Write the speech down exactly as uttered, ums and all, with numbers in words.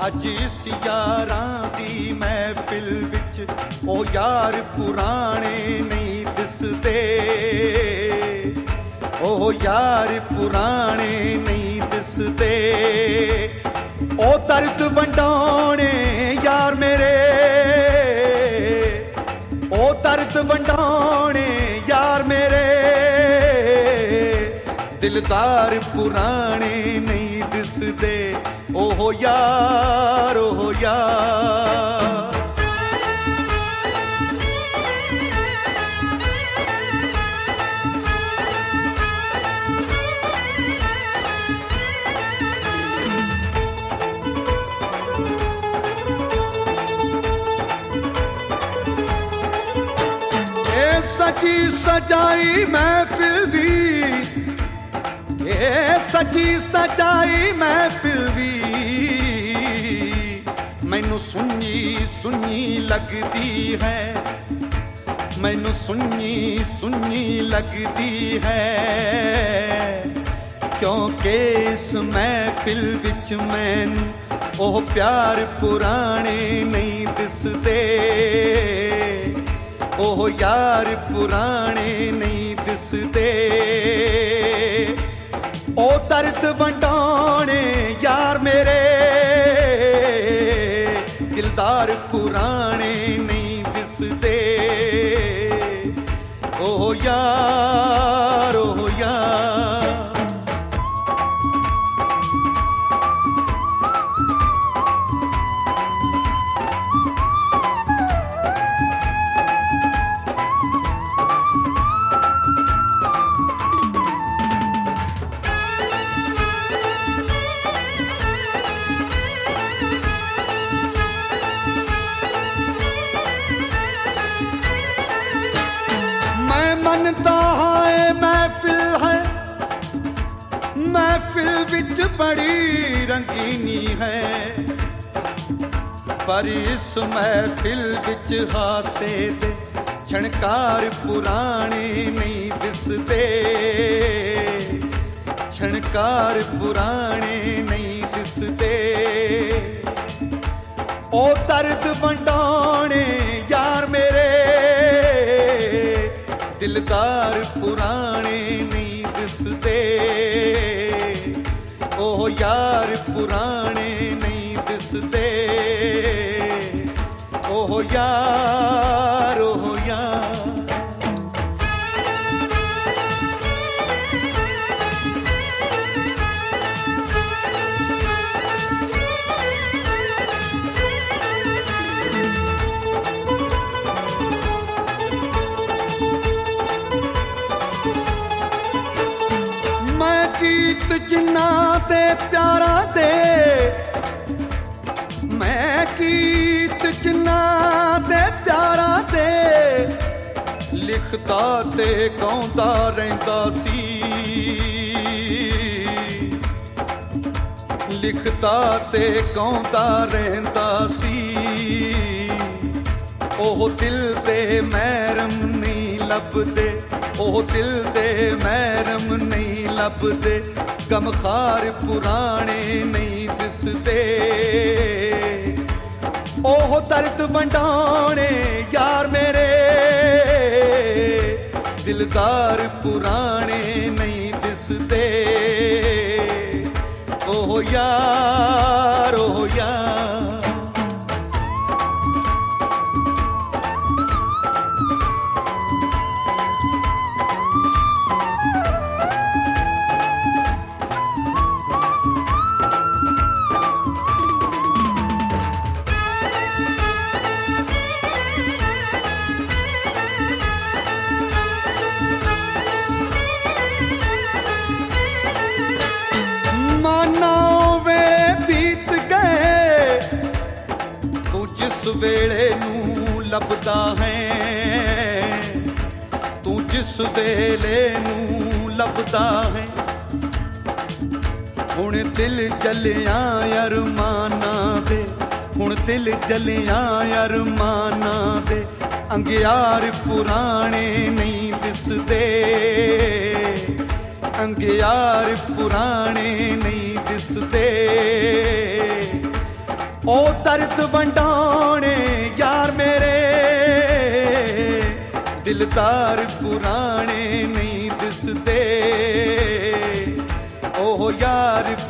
अज इस यारां दी महफिल विच ओ यार पुराने नहीं दिसदे, ओ यार पुराने नहीं दिसदे। ओ दर्द वंडाने यार मेरे, ओ दर्द वंडाने यार मेरे, दिलदार पुराने नहीं दिसदे। ओहो यार ओहो यार, ए सची सजाई महफिल दी, ए सची सजाई महफिल दी, मैनू सुनी सुनी लगती है, मैनू सुनी सुनी लगती है। क्योंकि इस महफिल विच मैनू ओह प्यार पुराने नहीं दिसदे, ओह यार पुराने नहीं दिसदे। ओ दर्द वंडाने यार मेरे, दिलदार पुराने नहीं दिसदे। ओ यार ओ यार, मनता है महफिल है, महफिल विच बड़ी रंगीनी है, पर इस महफिल विच हासे दे छणकार पुराने नहीं दिसदे, छणकार पुराने नहीं दिसदे। ओ दर्द वंडाने यार मेरे, दिलदार पुराने नहीं दिसदे। ओह यार पुराने नहीं दिसदे। ओह यार ओह यार, गीत जिन्ना ते प्यारा दे, मैं गीत जिन्ना ते प्यारा दे, लिखदा ते गाउंदा रहिंदा सी, लिखदा ते गाउंदा रहिंदा सी। ओह दिल दे महरम नहीं लभदे, ओह दिल दे महरम नहीं लभदे, गमखार पुराने नहीं दिसदे। ओह दर्द वंडाने यार मेरे, दिलदार पुराने नहीं दिसदे। ओह यार ओह यार, वेले नू लभदा है, तू जिस वेले नू लभदा है, हुण दिल जलिया अरमाना दे, हुण दिल जलिया अरमाना दे, अंगियार पुराने नहीं दिसदे, अंगियार पुराने नहीं दिसदे। दर्द वंडाने यार मेरे, दिलदार पुराने नहीं दिसदे, ओ यार